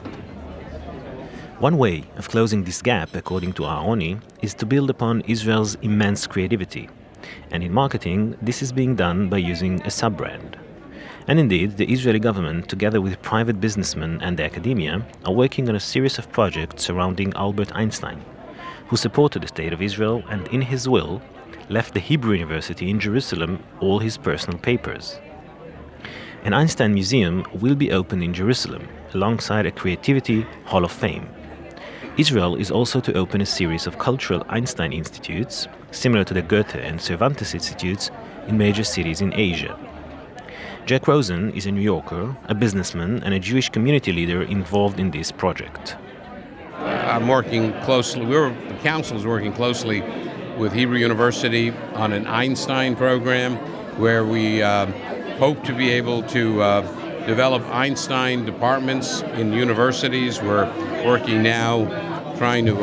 One way of closing this gap, according to Aharoni, is to build upon Israel's immense creativity. And in marketing, this is being done by using a sub-brand. And indeed, the Israeli government, together with private businessmen and the academia, are working on a series of projects surrounding Albert Einstein, who supported the State of Israel and, in his will, left the Hebrew University in Jerusalem all his personal papers. An Einstein Museum will be opened in Jerusalem, alongside a Creativity Hall of Fame. Israel is also to open a series of cultural Einstein institutes, similar to the Goethe and Cervantes institutes in major cities in Asia. Jack Rosen is a New Yorker, a businessman, and a Jewish community leader involved in this project. I'm working closely, the council is working closely with Hebrew University on an Einstein program where we hope to be able to develop Einstein departments in universities. We're working now trying to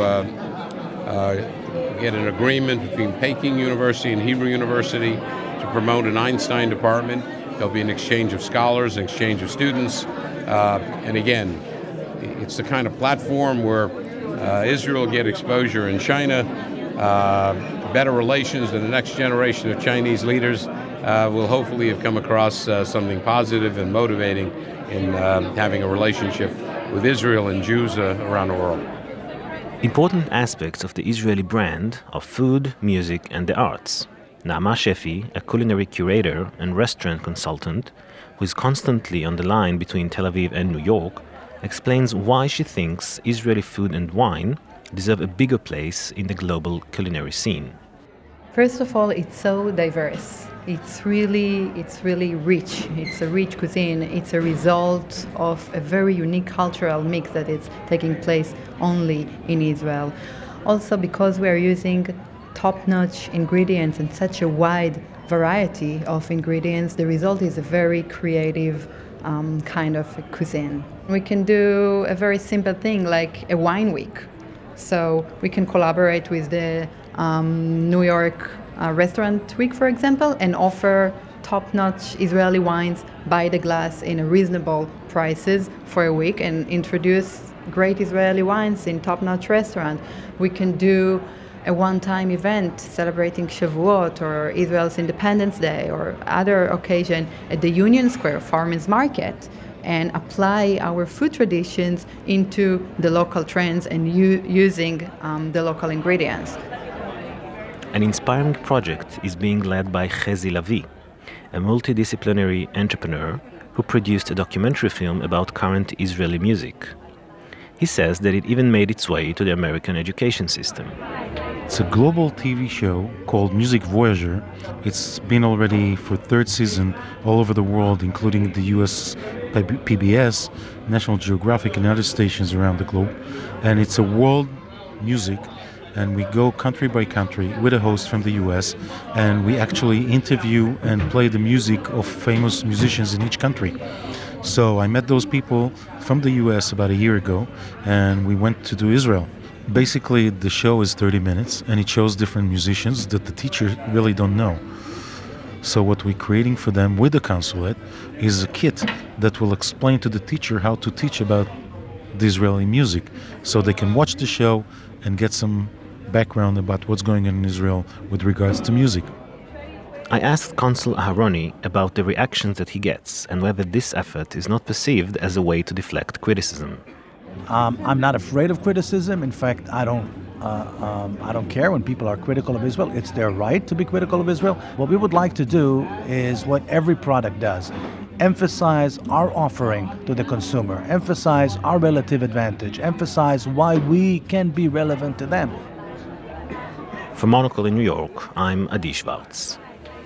get an agreement between Peking University and Hebrew University to promote an Einstein department. There'll be an exchange of scholars, an exchange of students. And again, it's the kind of platform where Israel will get exposure in China, better relations, and the next generation of Chinese leaders will hopefully have come across something positive and motivating in having a relationship with Israel and Jews around the world. Important aspects of the Israeli brand are food, music, and the arts. Naama Shefi, a culinary curator and restaurant consultant who is constantly on the line between Tel Aviv and New York, explains why she thinks Israeli food and wine deserve a bigger place in the global culinary scene. First of all, it's so diverse. It's really rich. It's a rich cuisine. It's a result of a very unique cultural mix that is taking place only in Israel. Also, because we are using top-notch ingredients and such a wide variety of ingredients, the result is a very creative kind of cuisine. We can do a very simple thing like a wine week. So we can collaborate with the New York Restaurant Week, for example, and offer top-notch Israeli wines by the glass in a reasonable prices for a week and introduce great Israeli wines in top-notch restaurant. We can do a one-time event celebrating Shavuot or Israel's Independence Day or other occasion at the Union Square Farmers Market and apply our food traditions into the local trends and using the local ingredients. An inspiring project is being led by Chezi Lavi, a multidisciplinary entrepreneur who produced a documentary film about current Israeli music. He says that it even made its way to the American education system. It's a global TV show called Music Voyager. It's been already for third season all over the world, including the US PBS, National Geographic, and other stations around the globe. And it's a world music, and we go country by country with a host from the US, and we actually interview and play the music of famous musicians in each country. So I met those people from the US about a year ago, and we went to do Israel. Basically, the show is 30 minutes, and it shows different musicians that the teacher really don't know. So what we're creating for them with the consulate is a kit that will explain to the teacher how to teach about the Israeli music, so they can watch the show and get some background about what's going on in Israel with regards to music. I asked Consul Aharoni about the reactions that he gets and whether this effort is not perceived as a way to deflect criticism. I'm not afraid of criticism. In fact, I don't care when people are critical of Israel. It's their right to be critical of Israel. What we would like to do is what every product does. Emphasize our offering to the consumer. Emphasize our relative advantage. Emphasize why we can be relevant to them. For Monocle in New York, I'm Adi Schwartz.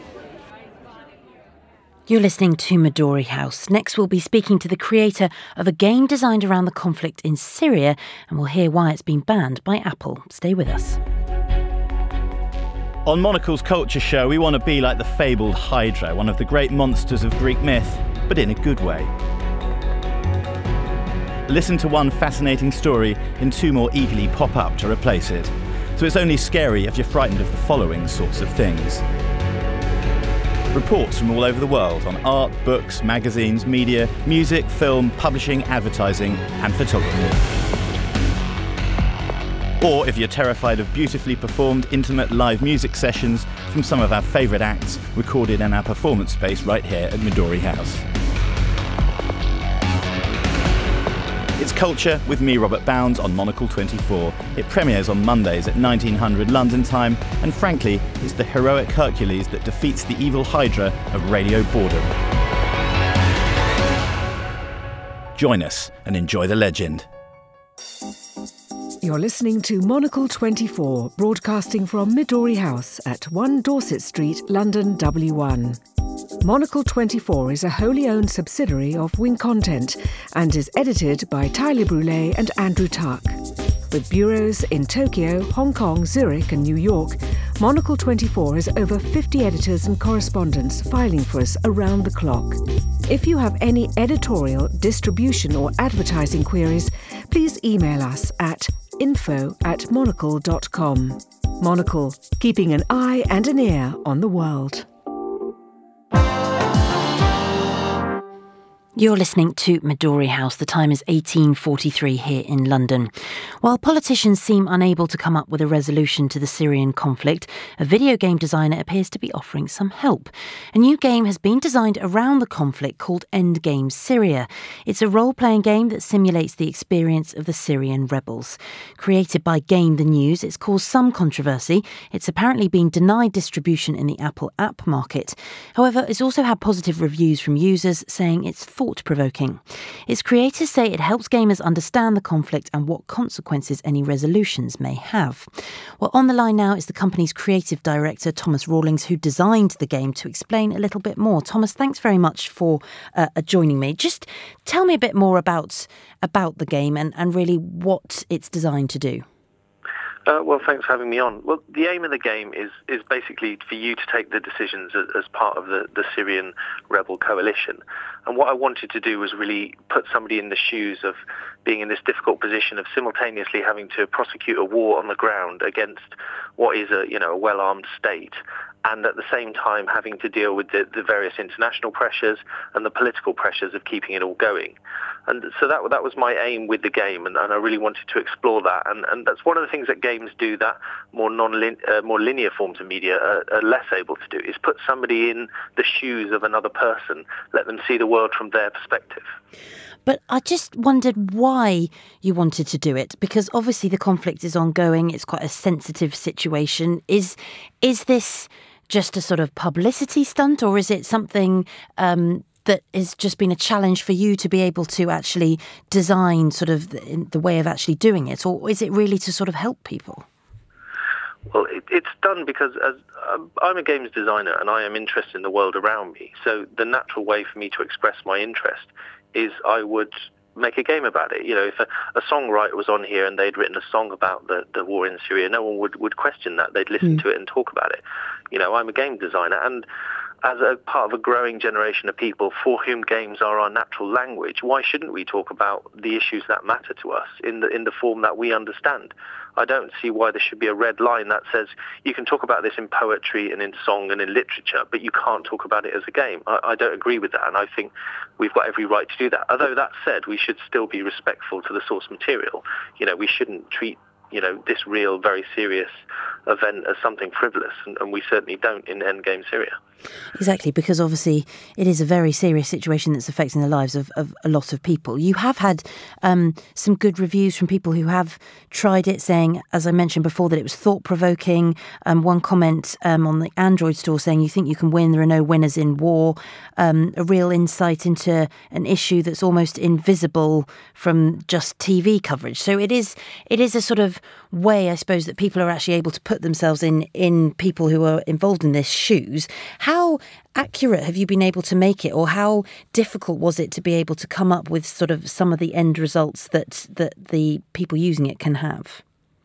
You're listening to Midori House. Next, we'll be speaking to the creator of a game designed around the conflict in Syria, and we'll hear why it's been banned by Apple. Stay with us. On Monocle's Culture Show, we want to be like the fabled Hydra, one of the great monsters of Greek myth, but in a good way. Listen to one fascinating story and two more eagerly pop up to replace it. So it's only scary if you're frightened of the following sorts of things. Reports from all over the world on art, books, magazines, media, music, film, publishing, advertising, and photography. Or if you're terrified of beautifully performed, intimate live music sessions from some of our favourite acts recorded in our performance space right here at Midori House. It's Culture with me, Robert Bounds, on Monocle 24. It premieres on Mondays at 1900 London time, and frankly, it's the heroic Hercules that defeats the evil Hydra of Radio Boredom. Join us and enjoy the legend. You're listening to Monocle 24, broadcasting from Midori House at 1 Dorset Street, London, W1. Monocle 24 is a wholly owned subsidiary of Wing Content and is edited by Tyler Brûlé and Andrew Tuck. With bureaus in Tokyo, Hong Kong, Zurich and New York, Monocle 24 has over 50 editors and correspondents filing for us around the clock. If you have any editorial, distribution or advertising queries, please email us at info@monocle.com. Monocle, keeping an eye and an ear on the world. You're listening to Midori House. The time is 18:43 here in London. While politicians seem unable to come up with a resolution to the Syrian conflict, a video game designer appears to be offering some help. A new game has been designed around the conflict called Endgame Syria. It's a role-playing game that simulates the experience of the Syrian rebels. Created by Game the News, it's caused some controversy. It's apparently been denied distribution in the Apple app market. However, it's also had positive reviews from users saying it's thought-provoking. Its creators say it helps gamers understand the conflict and what consequences any resolutions may have. Well, on the line now is the company's creative director, Thomas Rawlings, who designed the game, to explain a little bit more. Thomas, thanks very much for joining me. Just tell me a bit more about the game and really what it's designed to do. Well, thanks for having me on. Well, the aim of the game is basically for you to take the decisions as part of the Syrian rebel coalition. And what I wanted to do was really put somebody in the shoes of being in this difficult position of simultaneously having to prosecute a war on the ground against what is a well-armed state, and at the same time having to deal with the various international pressures and the political pressures of keeping it all going. And so that was my aim with the game, and I really wanted to explore that. And that's one of the things that games do that more linear forms of media are less able to do, is put somebody in the shoes of another person, let them see the world from their perspective. But I just wondered why you wanted to do it, because obviously the conflict is ongoing. It's quite a sensitive situation. Is this just a sort of publicity stunt, or is it something that has just been a challenge for you to be able to actually design sort of the way of actually doing it, or is it really to sort of help people? Well, it's done because I'm a games designer and I am interested in the world around me. So the natural way for me to express my interest is I would make a game about it. If a songwriter was on here and they'd written a song about the war in Syria, no one would question that. They'd listen to it and talk about it. I'm a game designer, and as a part of a growing generation of people for whom games are our natural language, why shouldn't we talk about the issues that matter to us in the form that we understand? I don't see why there should be a red line that says you can talk about this in poetry and in song and in literature, but you can't talk about it as a game. I don't agree with that, and I think we've got every right to do that. Although that said, we should still be respectful to the source material. We shouldn't treat this real, very serious event as something frivolous, and we certainly don't in Endgame Syria. Exactly, because obviously it is a very serious situation that's affecting the lives of a lot of people. You have had some good reviews from people who have tried it, saying, as I mentioned before, that it was thought-provoking. One comment on the Android store saying, you think you can win, there are no winners in war. A real insight into an issue that's almost invisible from just TV coverage. So it is a sort of way, I suppose, that people are actually able to put themselves in people who are involved in this shoes. How accurate have you been able to make it, or how difficult was it to be able to come up with sort of some of the end results that the people using it can have?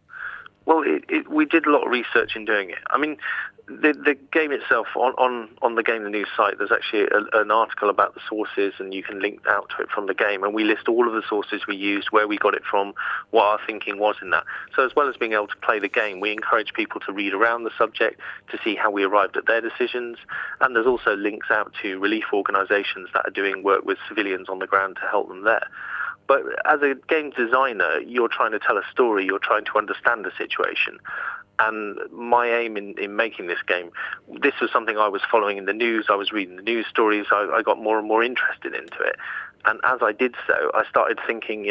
Well, we did a lot of research in doing it. I mean, the game itself, on the Game the News site, there's actually an article about the sources, and you can link out to it from the game, and we list all of the sources we used, where we got it from, what our thinking was in that. So as well as being able to play the game, we encourage people to read around the subject to see how we arrived at their decisions, and there's also links out to relief organisations that are doing work with civilians on the ground to help them there. But as a game designer, you're trying to tell a story, you're trying to understand a situation. And my aim in making this game, this was something I was following in the news, I was reading the news stories, I got more and more interested into it. And as I did so, I started thinking,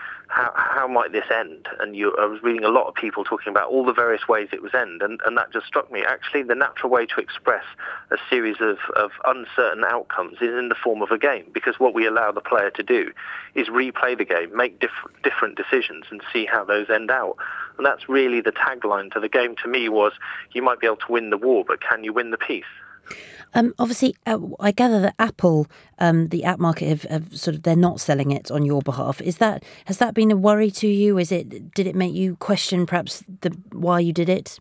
how might this end? And I was reading a lot of people talking about all the various ways it would end, and that just struck me. Actually, the natural way to express a series of uncertain outcomes is in the form of a game, because what we allow the player to do is replay the game, make different decisions, and see how those end out. And that's really the tagline to the game to me was, you might be able to win the war, but can you win the peace? Obviously, I gather that Apple, the app market, have sort of, they're not selling it on your behalf. Has that been a worry to you? Did it make you question perhaps why you did it?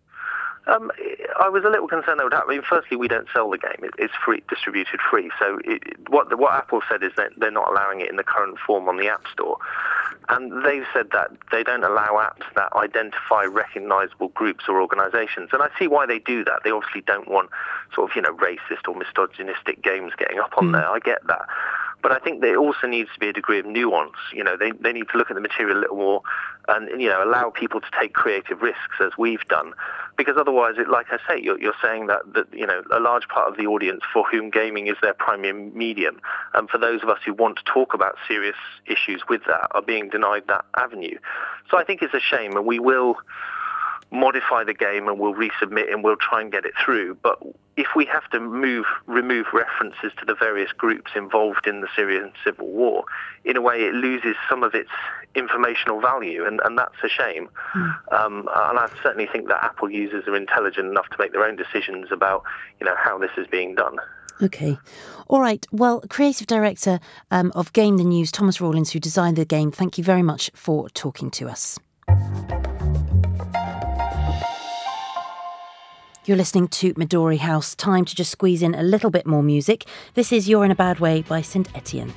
I was a little concerned that would happen. I mean, firstly, we don't sell the game; it's free, distributed free. So what Apple said is that they're not allowing it in the current form on the App Store, and they've said that they don't allow apps that identify recognisable groups or organisations. And I see why they do that. They obviously don't want sort of racist or misogynistic games getting up on there. I get that. But I think there also needs to be a degree of nuance. They need to look at the material a little more and, allow people to take creative risks as we've done. Because otherwise, like I say, you're saying that a large part of the audience for whom gaming is their primary medium, and for those of us who want to talk about serious issues with that, are being denied that avenue. So I think it's a shame, and we will modify the game and we'll resubmit and we'll try and get it through. But if we have to remove references to the various groups involved in the Syrian civil war, in a way it loses some of its informational value, and that's a shame. And I certainly think that Apple users are intelligent enough to make their own decisions about how this is being done. Okay. All right. Well, creative director of Game the News, Thomas Rawlins, who designed the game, thank you very much for talking to us. You're listening to Midori House. Time to just squeeze in a little bit more music. This is You're in a Bad Way by Saint Etienne.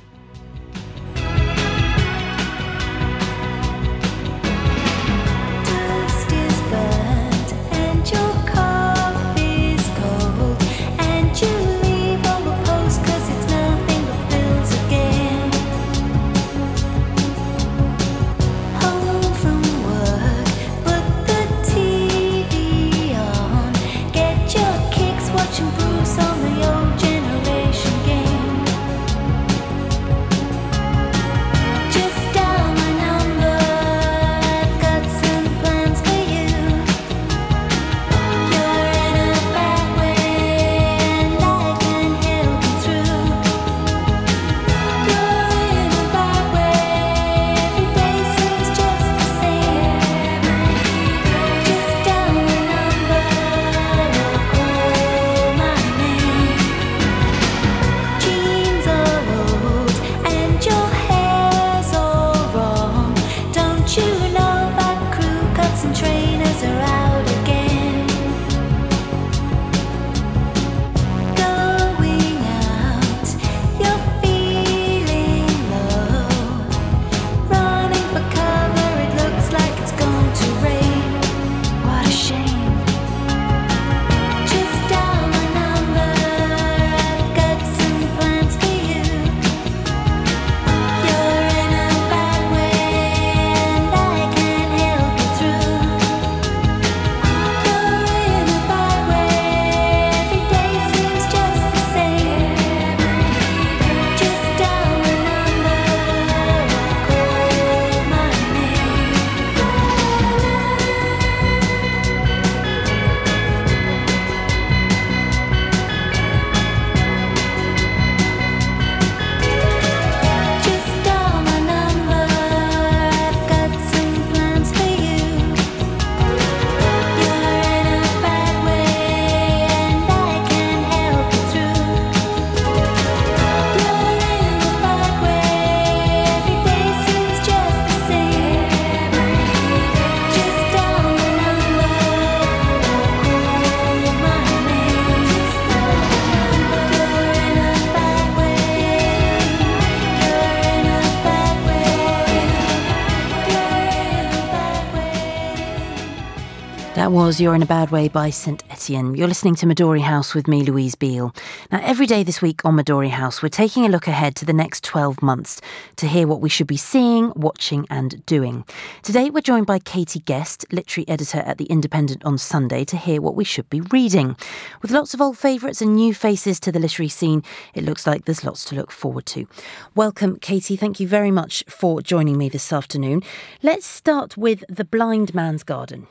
That was You're in a Bad Way by Saint Etienne. You're listening to Midori House with me, Louise Beale. Now, every day this week on Midori House, we're taking a look ahead to the next 12 months to hear what we should be seeing, watching and doing. Today, we're joined by Katie Guest, literary editor at The Independent on Sunday, to hear what we should be reading. With lots of old favourites and new faces to the literary scene, it looks like there's lots to look forward to. Welcome, Katie. Thank you very much for joining me this afternoon. Let's start with The Blind Man's Garden.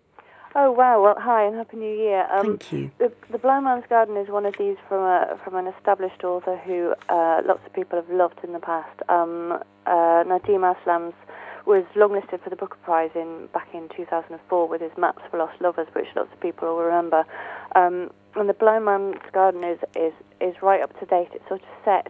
Oh, wow. Well, hi and Happy New Year. Thank you. The Blind Man's Garden is one of these from an established author who lots of people have loved in the past. Nadim Aslam's was longlisted for the Booker Prize back in 2004 with his Maps for Lost Lovers, which lots of people will remember. And The Blind Man's Garden is right up to date. It's sort of set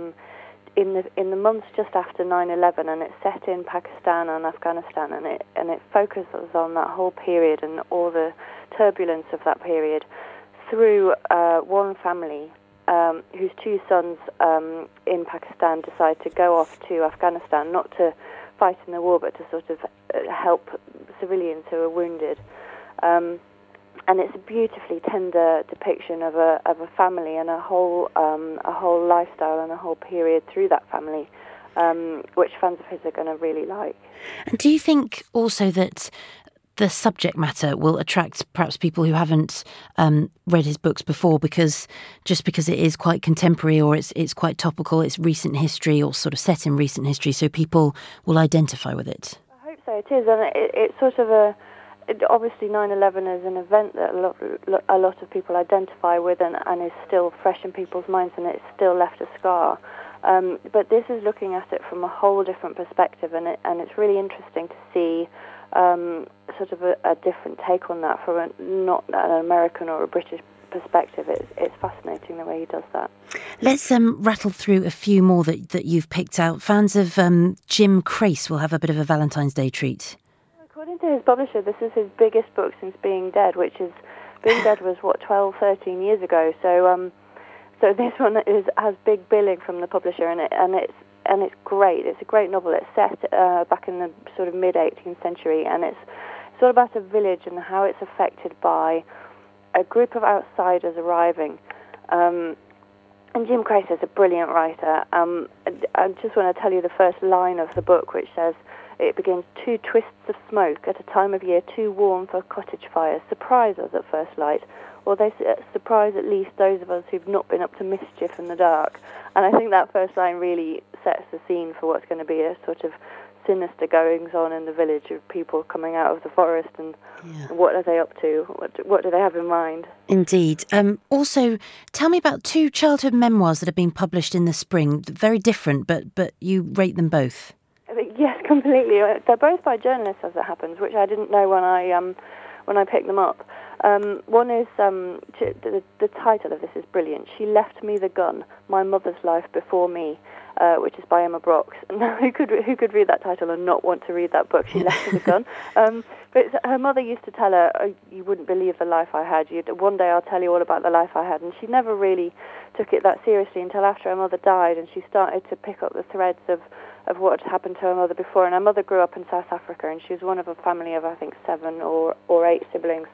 in the months just after 9/11, and it's set in Pakistan and Afghanistan, and it focuses on that whole period and all the turbulence of that period through one family whose two sons in Pakistan decide to go off to Afghanistan, not to fight in the war, but to sort of help civilians who are wounded. And it's a beautifully tender depiction of a family and a whole lifestyle and a whole period through that family, which fans of his are going to really like. And do you think also that the subject matter will attract perhaps people who haven't read his books before because it is quite contemporary, or it's quite topical, it's recent history or sort of set in recent history, so people will identify with it? I hope so. It is, and it's sort of obviously 9/11 is an event that a lot of people identify with and is still fresh in people's minds, and it's still left a scar. But this is looking at it from a whole different perspective, and it's really interesting to see sort of a different take on that from not an American or a British perspective. It's fascinating the way he does that. Let's rattle through a few more that you've picked out. Fans of Jim Crace will have a bit of a Valentine's Day treat. According to his publisher, this is his biggest book since Being Dead, which is Being Dead was, 12, 13 years ago. So so this one has big billing from the publisher, and it's great. It's a great novel. It's set back in the sort of mid-18th century, and it's all about a village and how it's affected by a group of outsiders arriving. And Jim Crace is a brilliant writer. I just want to tell you the first line of the book, which says, it begins, 2 twists of smoke at a time of year too warm for cottage fires surprise us at first light, or they surprise at least those of us who've not been up to mischief in the dark. And I think that first line really sets the scene for what's going to be a sort of sinister goings-on in the village of people coming out of the forest, and what are they up to? What do they have in mind? Indeed. Also, tell me about 2 childhood memoirs that have been published in the spring. Very different, but you rate them both. Yes, completely. They're both by journalists, as it happens, which I didn't know when I picked them up. One is the title of this is brilliant. She Left Me the Gun: My Mother's Life Before Me, which is by Emma Brox. Now, who could read that title and not want to read that book? She Left Me the Gun. But her mother used to tell her, oh, "You wouldn't believe the life I had. One day I'll tell you all about the life I had." And she never really took it that seriously until after her mother died, and she started to pick up the threads of what had happened to her mother before. And her mother grew up in South Africa, and she was one of a family of, I think, 7 or 8 siblings.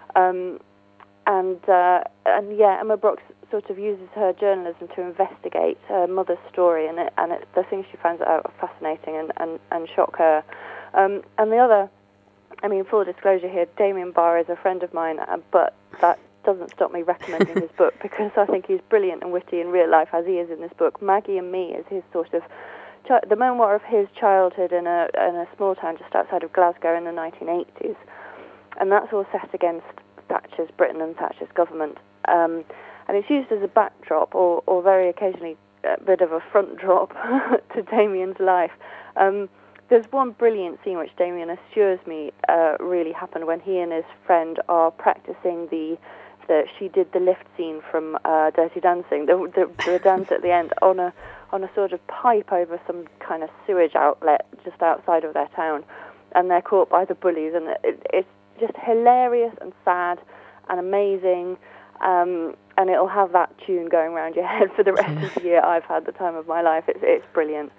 Emma Brox sort of uses her journalism to investigate her mother's story, and the things she finds out are fascinating and shock her. And the other, I mean, full disclosure here, Damien Barr is a friend of mine, but that doesn't stop me recommending his book, because I think he's brilliant and witty in real life, as he is in this book. Maggie and Me is his sort of the memoir of his childhood in a small town just outside of Glasgow in the 1980s, and that's all set against Thatcher's Britain and Thatcher's government, and it's used as a backdrop or very occasionally a bit of a front drop to Damien's life. There's one brilliant scene which Damien assures me really happened when he and his friend are practicing the She Did the Lift scene from Dirty Dancing, the dance at the end on a sort of pipe over some kind of sewage outlet just outside of their town, and they're caught by the bullies, and it's just hilarious and sad and amazing, and it'll have that tune going around your head for the rest of the year. I've had the time of my life. It's brilliant.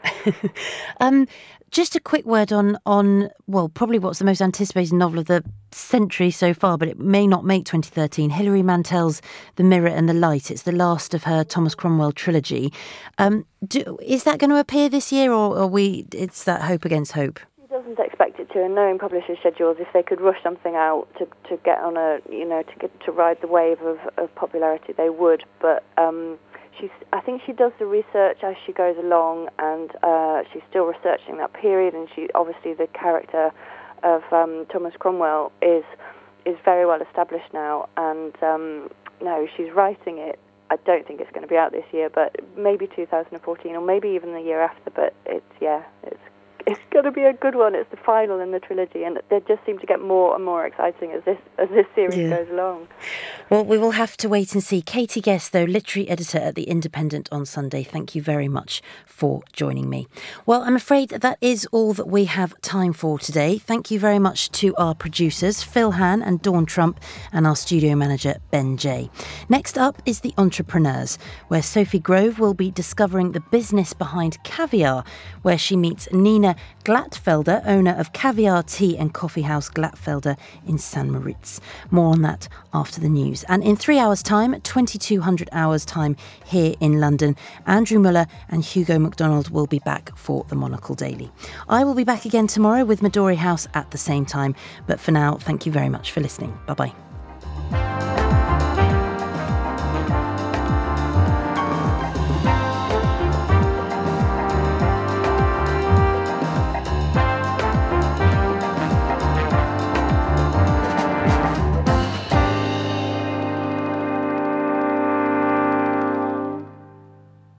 Just a quick word on probably what's the most anticipated novel of the century so far, but it may not make 2013. Hilary Mantel's The Mirror and the Light. It's the last of her Thomas Cromwell trilogy. Is that going to appear this year, or it's that hope against hope? He doesn't expect it to, and knowing publishers' schedules, if they could rush something out to get on to ride the wave of popularity, they would. But I think she does the research as she goes along, and she's still researching that period. And she obviously, the character of Thomas Cromwell is very well established now, and no, she's writing it. I don't think it's going to be out this year, but maybe 2014, or maybe even the year after. But it's going to be a good one. It's the final in the trilogy, and they just seem to get more and more exciting as this series goes along. Well, we will have to wait and see. Katie Guest, though, literary editor at The Independent on Sunday, thank you very much for joining me. Well, I'm afraid that is all that we have time for today. Thank you very much to our producers, Phil Han and Dawn Trump, and our studio manager, Ben Jay. Next up is The Entrepreneurs, where Sophie Grove will be discovering the business behind caviar, where she meets Nina Glatfelder, owner of Caviar Tea and Coffee House Glatfelder in St. Moritz. More on that after the news. And in 3 hours' time, 2200 hours' time here in London, Andrew Muller and Hugo MacDonald will be back for the Monocle Daily. I will be back again tomorrow with Midori House at the same time. But for now, thank you very much for listening. Bye-bye.